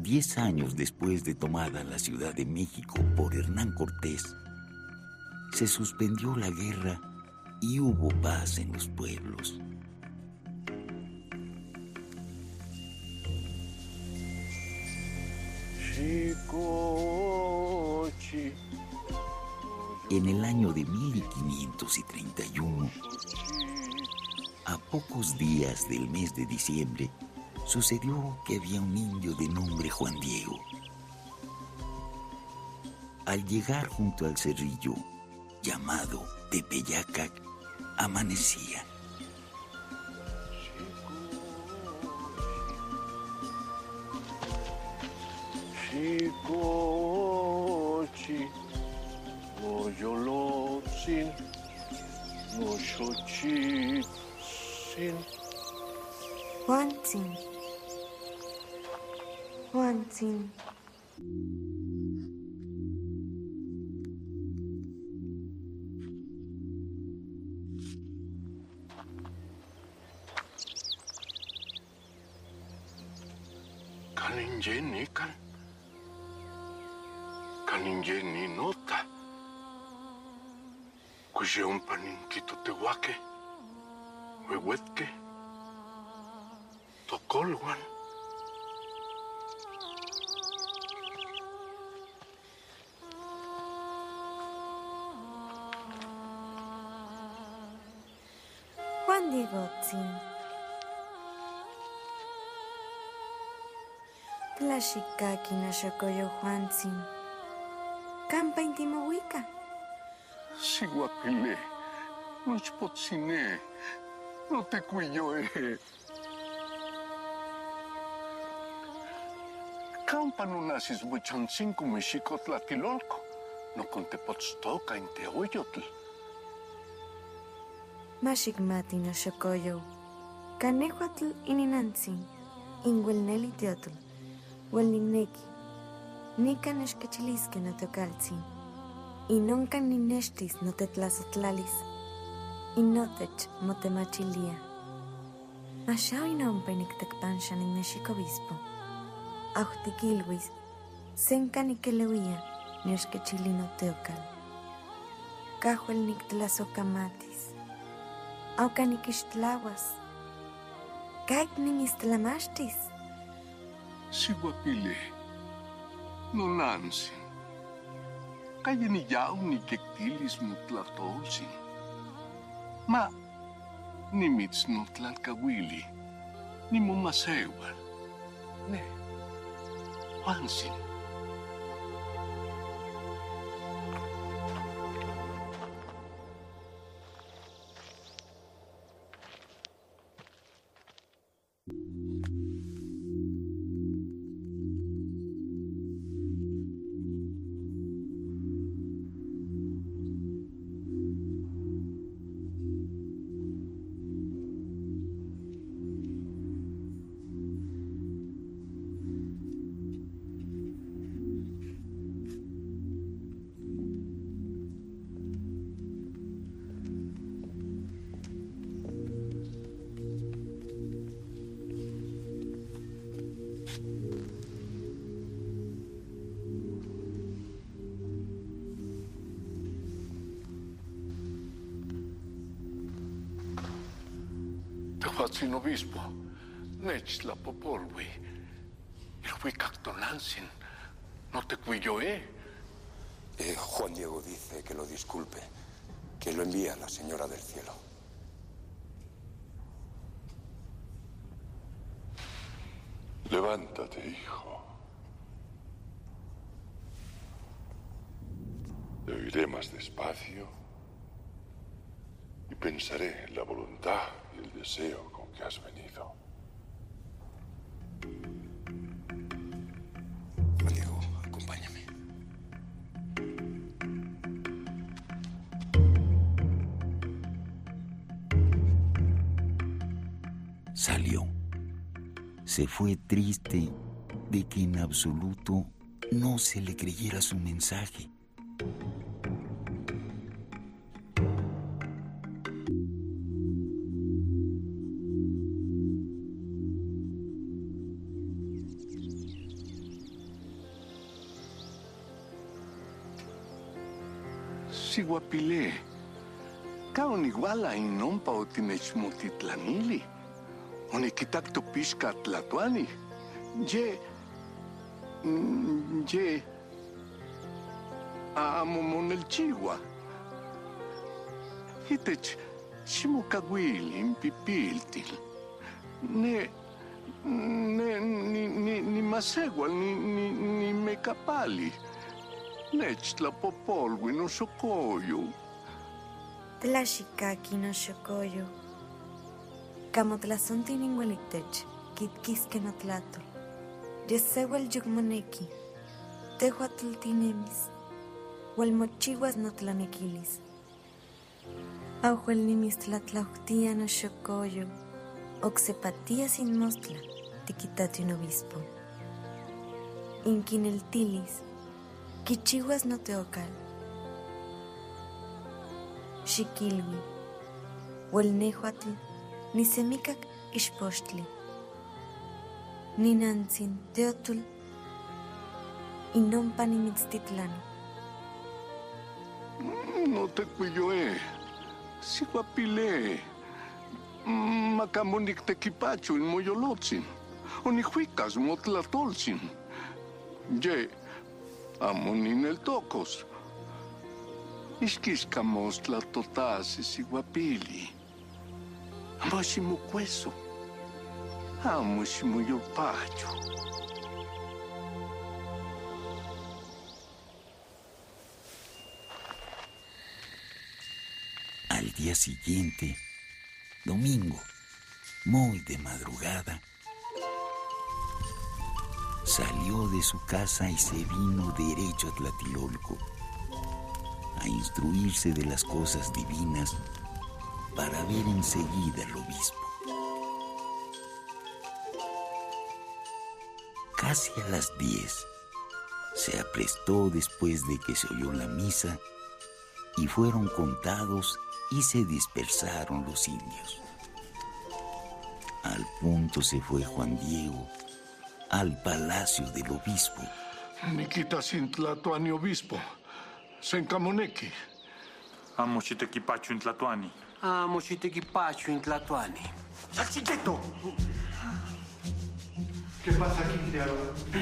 10 años después de tomada la Ciudad de México por Hernán Cortés, se suspendió la guerra y hubo paz en los pueblos. En el año de 1531, a pocos días del mes de diciembre, sucedió que había un indio de nombre Juan Diego. Al llegar junto al cerrillo, llamado Tepeyacac, amanecía. Juantzin, Juantzin. Kaninjeni nota. Kujeun paninkito tehuaque. Huehuetque. Tocolwan. Juan Diegotzin. Tlaxikaki naxokoyo Juantzin. Campa intimohuica. Siguapile. Nochpotzine. No te cuyo, Campa no nasis buchancinco mexico tlatilolco. No contepotztoca en teoyotl. Mashikmati naxokoyo. Canehuatl ininantzin. Inguelneli teotl. Huelnigneki. Nican esquechilisque no teocaltzin. Y nunca ninextis no tetlasotlalis. Y notech motemachilia. Mashao inompenik tecpanshan in Mexico obispo. Aujtikilwis. Senca nikeleuia ni esquechilino teocal. Cajuel nictlasocamatis. Auca niquixtlahuas. Caik nimistlamastis. Siguapile. No nansin. Kaya ni yao ni kektilis mutlatolsin. Ma, ni mits no tlalkawili, ni mumasewal. Ne, Juantzin. Tehuatzin obispo, Nechtlapopolihui, Ilhuicactonansin, no te cuyo, Juan Diego dice que lo disculpe, que lo envía la Señora del Cielo. Levántate, hijo. Te oiré más despacio y pensaré en la voluntad y el deseo con que has venido. Juan Diego, acompáñame. Salió. Se fue triste de que en absoluto no se le creyera su mensaje. Siguapile. Kaon iguala inompa o tinechmotitlanili. Onikitak topixka tlatuani. Ye, amomonelchiwa. Itech, ximokauili pipiltil. Ni masewal, ni mecapali. Nechtlapopolui no xocoyo. Tlaxikaki no xocoyo. Camotlazonti ninguelitech, kitquisque no tlatol. Yesewal yukmoneki. Tehuatl tinemis. Hualmochihuas no tlanequilis. Aujuel nimistlatlauhtía no xocoyo. Oxepatía sin mostla, tiquitati un obispo. Inquineltilis. Quichihuas no teocal. Xiquilwi. Huelnehuatl. Ni semicac ixpochtli. Ni nantzin teotul. Inompa nimitztitlano. No te cuyoe. Siguapile. Macamonik tequipacho in moyolotzin. Onihuicas motlatolzin. Ye. Amonin el tocos. Isquiscamos tlatotasi siguapili. Amasimucueso. Amasimuyopacho. Al día siguiente, domingo, muy de madrugada, salió de su casa y se vino derecho a Tlatilolco a instruirse de las cosas divinas para ver enseguida al obispo. Casi a las 10 se aprestó después de que se oyó la misa y fueron contados y se dispersaron los indios. Al punto se fue Juan Diego al palacio del obispo. Nikita sin tlatoani obispo. Sencamoneki. Amo xitequipacho in Tlatuani. Amo xitequipacho in Tlatuani. ¡Salchiqueto! ¿Qué pasa aquí, criado?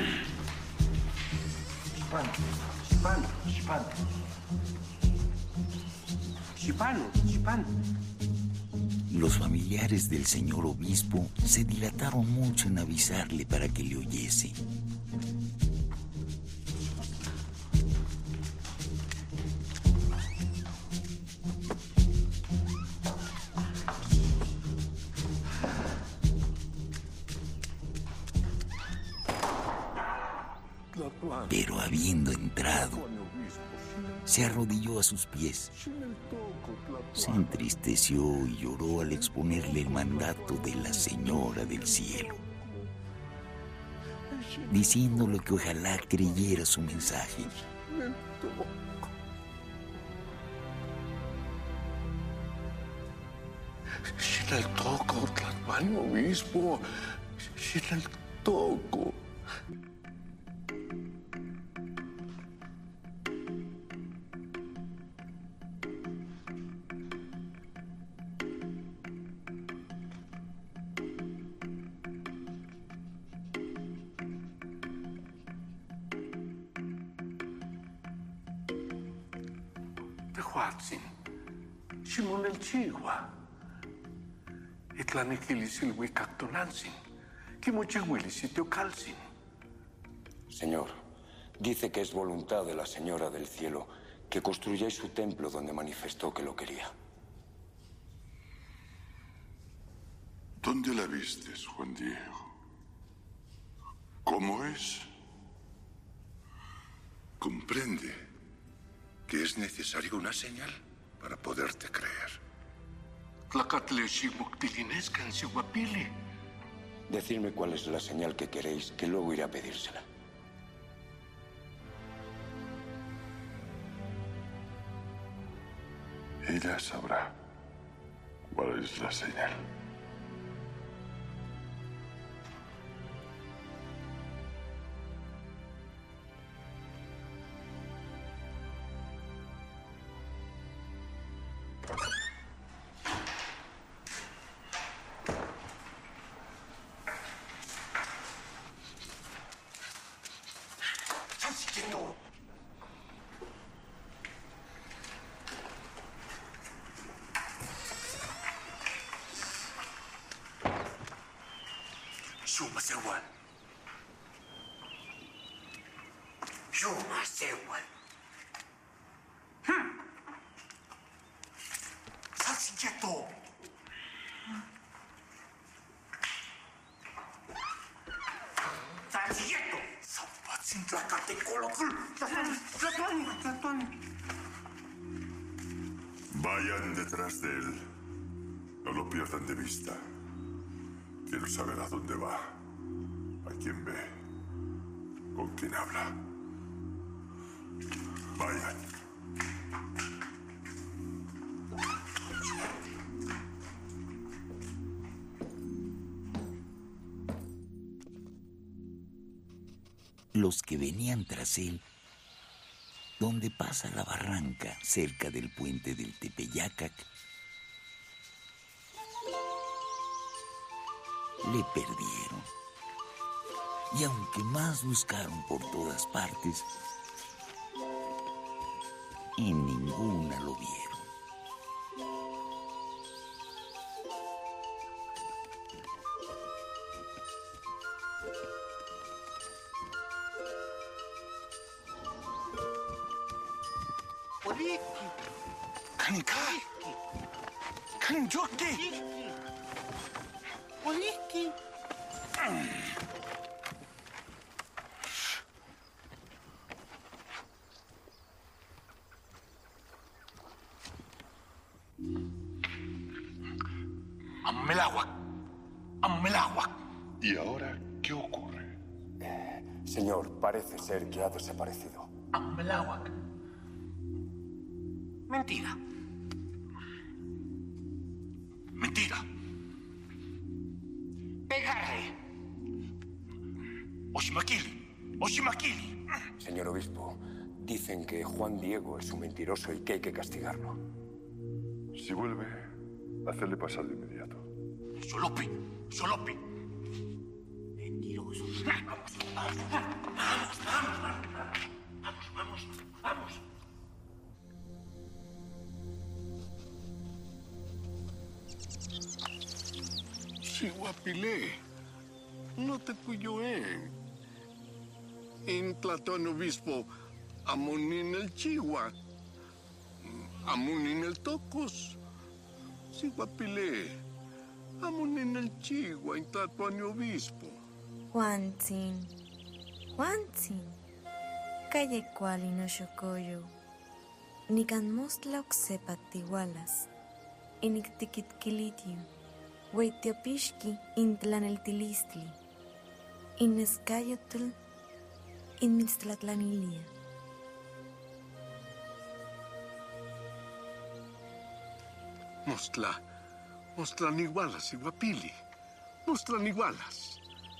Xipano. Los familiares del señor obispo se dilataron mucho en avisarle para que le oyese. Pero habiendo entrado, se arrodilló a sus pies, se entristeció y lloró al exponerle el mandato de la Señora del Cielo, diciéndole que ojalá creyera su mensaje. Sin el toco, Tlatuani obispo. Sin el toco. Tehuatzin, Simón el Chigua, Itlaniquilis il Huicactonanzin, Kimochihuilis y Teocalzin. Señor, dice que es voluntad de la Señora del Cielo que construyáis su templo donde manifestó que lo quería. ¿Dónde la vistes, Juan Diego? ¿Cómo es? Comprende que es necesaria una señal para poderte creer. Tlacatle Ximoctilinesca en Siguapili. Decidme cuál es la señal que queréis, que luego iré a pedírsela. Ella sabrá cuál es la señal. Shuma Sewal. Shuma Sewal. Salsicheto. Salsicheto. Sapatsin tlacate colocul. Tlatuani. Vayan detrás de él. No lo pierdan de vista. Quiero saber a dónde va, a quién ve, con quién habla. Vayan. Los que venían tras él, donde pasa la barranca cerca del puente del Tepeyacac, le perdieron. Y aunque más buscaron por todas partes, en ninguna lo vieron. Kanika. Kanjoki. Oliki. Amelawak. ¿Y ahora qué ocurre? Señor, parece ser que ha desaparecido. Amelawak. Mentira. Mentira. Pegarle. Oshimakili. Señor obispo, dicen que Juan Diego es un mentiroso y que hay que castigarlo. Si vuelve, hacerle pasar de inmediato. Solopi. Mentiroso. Vamos. Chihuapilé. No te cuyoen. En Tlatón obispo, amonin el Chihuahua. Amonin el Tocos. Chihuapilé. Amonin el Chihuahua en Tlatón obispo. Juantzin. Calle cual y no chocoyo. Ni can mostla oxepa tihualas. Inictiquitkilitiu. Hueitiopixki intlan el tilistli. Inescayotl inmitztlatlanilia. Mostlan igualas, Iguapili. Mostlan igualas.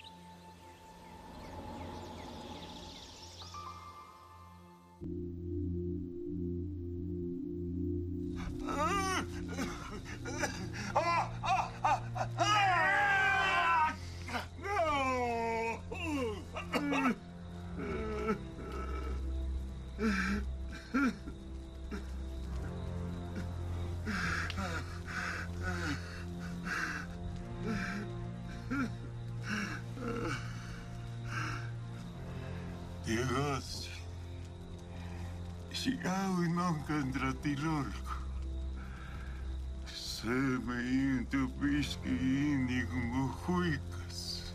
Dios, sigaw inongkan dratilolko. Seme into piski inig muhuikas.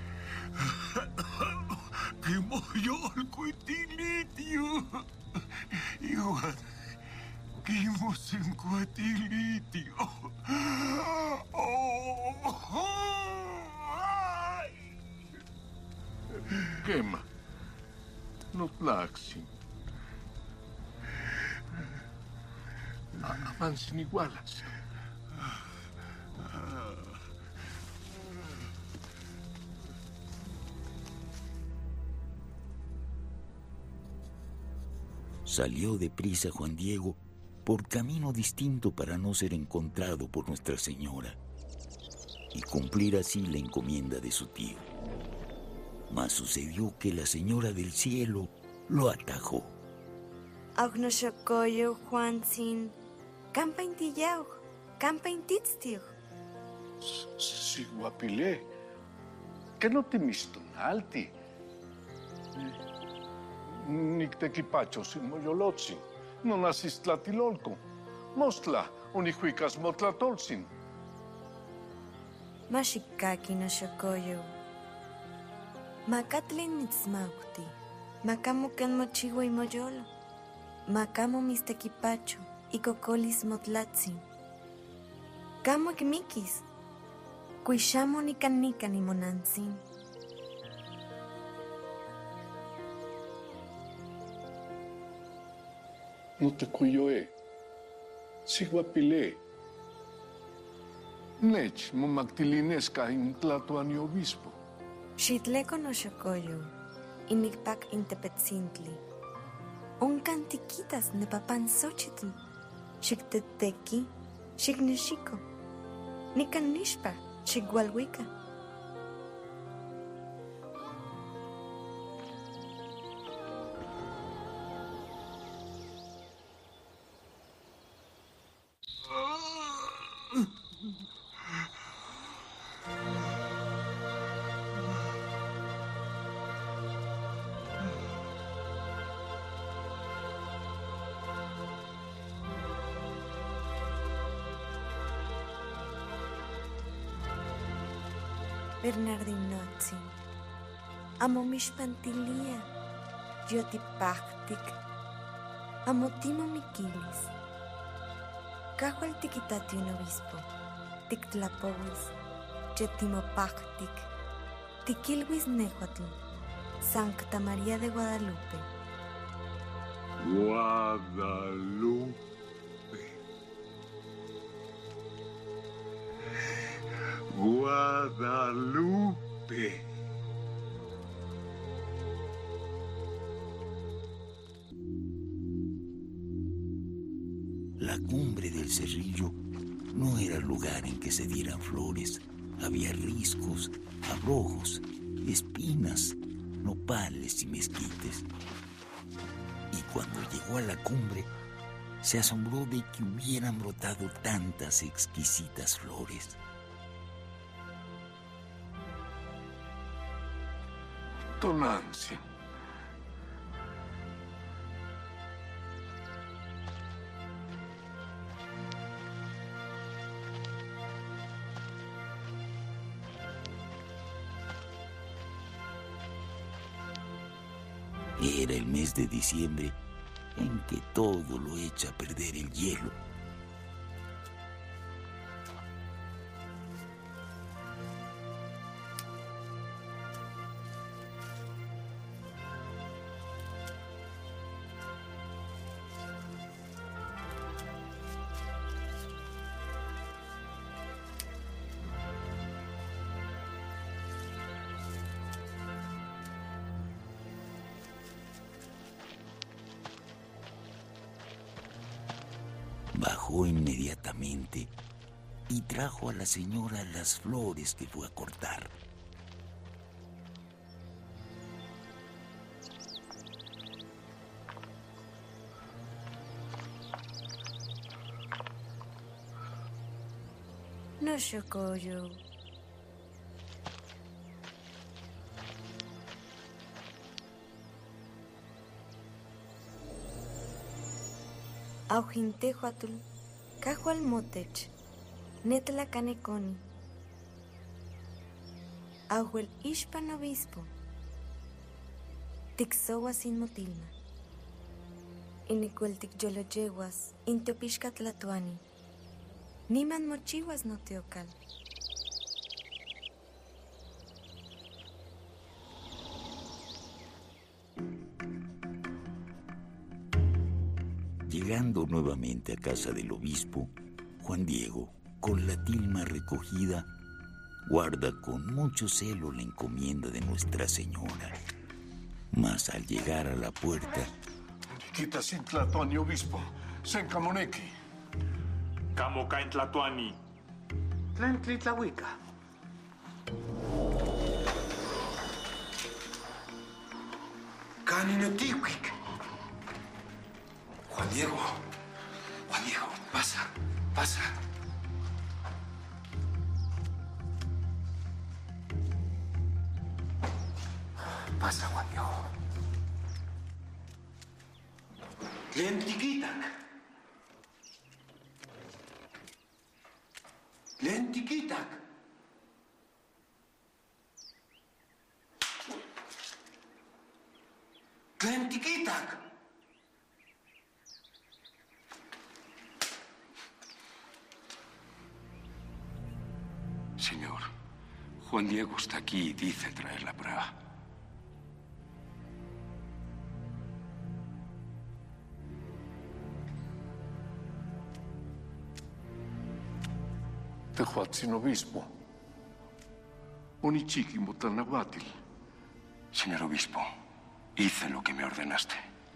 Kimoyol ko itilitio. Iwan, kimosin ko itilitio. Quema. No tlaxin. Avanzan igualas. Salió deprisa Juan Diego por camino distinto para no ser encontrado por Nuestra Señora y cumplir así la encomienda de su tío. Mas sucedió que la Señora del Cielo lo atajó. Augnoshokoyo Juanzin, campa intiyauj, campa intitztiuj. Siguapile, que no te mistonalti. Nictequipacho sin moyolotzin, no nacis tlatilolco. Mostla, unihuicas motlatolzin. Mashikaki no shokoyo. Macatlin nitzmauti, macamucan mochigo y moyolo. Macamo mistequipacho y cocolis motlatzin. Camo ikmikis, cuishamo ni canica ni monanzin. No te cuyoe. Siguapile. Nech momactilinesca in Tlatoani obispo. Xitleco no shokoyo, inicpac intepetzintli. Oncantiquitas ne papan Xochitl, xicteteki, xicnexiko, nicanishpa, xigualhuica. Bernardinotzin, amo mixpantilia, yotipactic, amo timo miquilis. Cajual tiquitati un obispo, tictlapowis, yetimopactic, tiquilhuis nehuatl, Sancta María de Guadalupe. Guadalupe. Guadalupe. La cumbre del cerrillo no era lugar en que se dieran flores. Había riscos, abrojos, espinas, nopales y mezquites. Y cuando llegó a la cumbre, se asombró de que hubieran brotado tantas exquisitas flores. Tonantzin. Era el mes de diciembre en que todo lo echa a perder el hielo. Bajó inmediatamente y trajo a la señora las flores que fue a cortar. No shokoyo. Aujintehuatl, cajual motech, netla caneconi. Ahuel ishpan obispo, tixowa sin motilma. Inicueltic yoloyeguas, intopixca tlatuani. Niman mochihuas no teocal. Llegando nuevamente a casa del obispo, Juan Diego, con la tilma recogida, guarda con mucho celo la encomienda de Nuestra Señora. Mas al llegar a la puerta, Quita sin Tlatoani obispo. Sencamoneki. Camoca en Tlatuani. Tlen tlitlahuica. Caninotihuic. Juan Diego, pasa. Pasa, Juan Diego. Lentiquitac. Lentiquitac. Lentiquitac. Señor, Juan Diego está aquí y dice traerla para acá. Tehuatzin obispo. Onichiki motanahuatil. Señor obispo, hice lo que me ordenaste.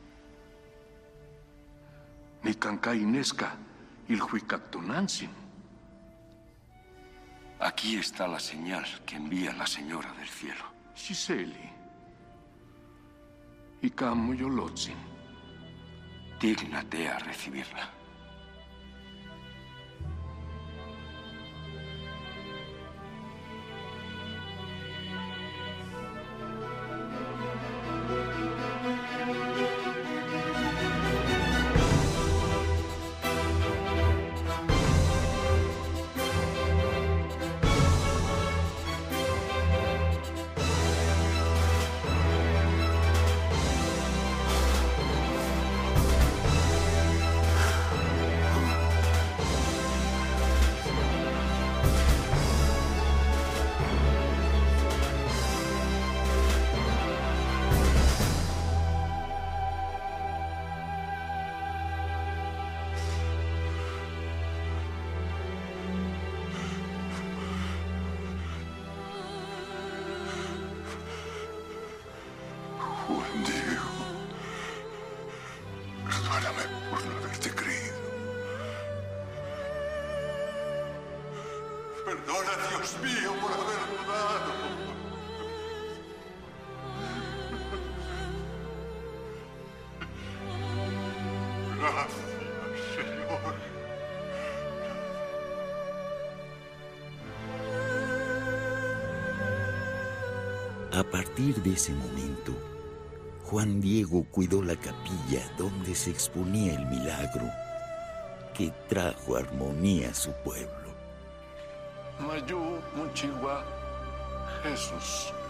Ni cancainesca ilhuicactonansin. Aquí está la señal que envía la Señora del Cielo. Giseli. Y camoyolotzin. Dígnate a recibirla. Juan Diego, perdóname por no haberte creído. Perdona, Dios mío, por haber dudado. Gracias, Señor. A partir de ese momento, Juan Diego cuidó la capilla donde se exponía el milagro que trajo armonía a su pueblo. Mayu Muchigua Jesús.